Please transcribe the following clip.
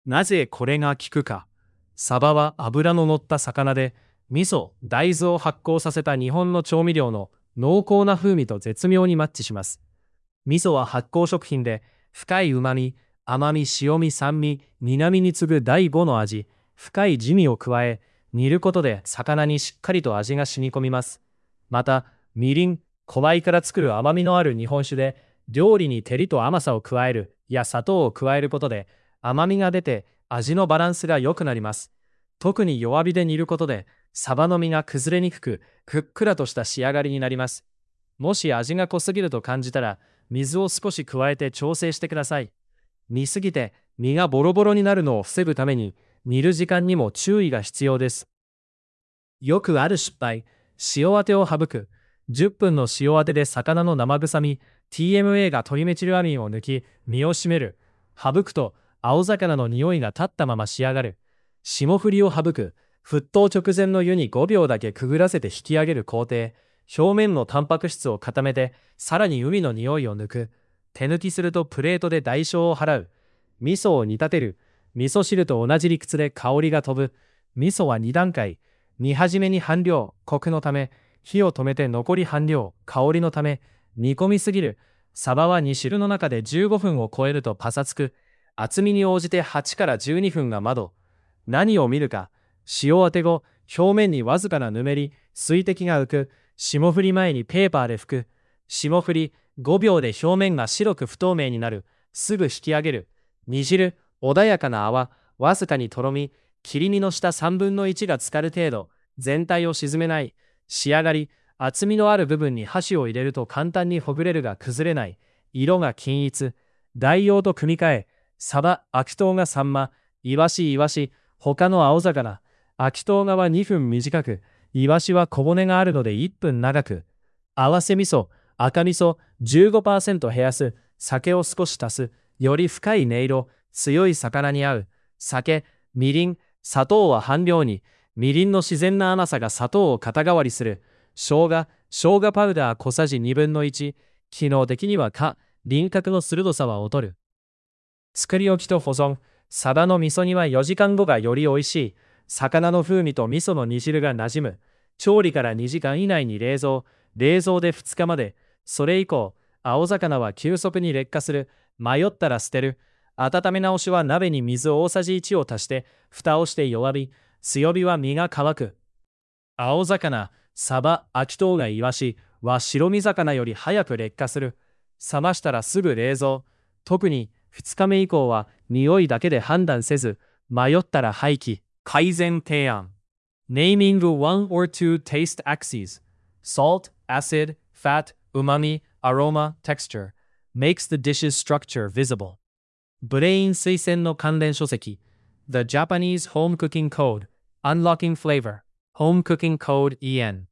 なぜこれが効くか。サバは脂の乗った魚で、味噌、大豆を発酵させた日本の調味料の濃厚な風味と絶妙にマッチします。味噌は発酵食品で、深い旨味、甘み、塩味、酸味、苦味に次ぐ第5の味、深い滋味を加え、煮ることで魚にしっかりと味が染み込みます。また、みりん、古米から作る甘みのある日本酒で、料理に照りと甘さを加える、や砂糖を加えることで、甘みが出て味のバランスが良くなります。特に弱火で煮ることで、サバの身が崩れにくく、ふっくらとした仕上がりになります。もし味が濃すぎると感じたら、水を少し加えて調整してください。煮すぎて身がボロボロになるのを防ぐために、煮る時間にも注意が必要です。よくある失敗、塩当てを省く。10分の塩当てで魚の生臭み、TMA がトリメチルアミンを抜き、身を締める。省くと、青魚の匂いが立ったまま仕上がる。霜降りを省く。沸騰直前の湯に5秒だけくぐらせて引き上げる工程。表面のタンパク質を固めて、さらに海の匂いを抜く。手抜きするとプレートで代償を払う。味噌を煮立てる。味噌汁と同じ理屈で香りが飛ぶ。味噌は2段階。煮始めに半量、コクのため、火を止めて残り半量、香りのため、煮込みすぎる。サバは煮汁の中で15分を超えるとパサつく。厚みに応じて8から12分が窓。何を見るか。塩当て後、表面にわずかなぬめり、水滴が浮く。霜降り前にペーパーで拭く。霜降り、5秒で表面が白く不透明になる。すぐ引き上げる。煮汁、穏やかな泡、わずかにとろみ、切り身の下3分の1が浸かる程度。全体を沈めない。仕上がり、厚みのある部分に箸を入れると簡単にほぐれるが崩れない。色が均一。代用と組み替え。サバ、秋冬がサンマ、イワシ、他の青魚。秋冬がは2分短く、イワシは小骨があるので1分長く。合わせ味噌、赤味噌 15% 減らす。酒を少し足す。より深い音色、強い魚に合う。酒、みりん、砂糖は半量に。みりんの自然な甘さが砂糖を肩代わりする。生姜パウダー小さじ1/2。機能的には輪郭の鋭さは劣る。作り置きと保存。サバの味噌煮は4時間後がより美味しい。魚の風味と味噌の煮汁が馴染む。調理から2時間以内に冷蔵で2日まで。それ以降、青魚は急速に劣化する。迷ったら捨てる。温め直しは鍋に水大さじ1を足して、蓋をして弱火。強火は身が乾く。青魚、サバ、秋冬がイワシは白身魚より早く劣化する。冷ましたらすぐ冷蔵。特に2日目以降は匂いだけで判断せず、迷ったら廃棄。改善提案。Naming the one or two taste axes. Salt, acid, fat, umami, aroma, texture makes the dish's structure visible. ブレイン推薦の関連書籍 The Japanese Home Cooking Code Unlocking Flavor Home Cooking Code EN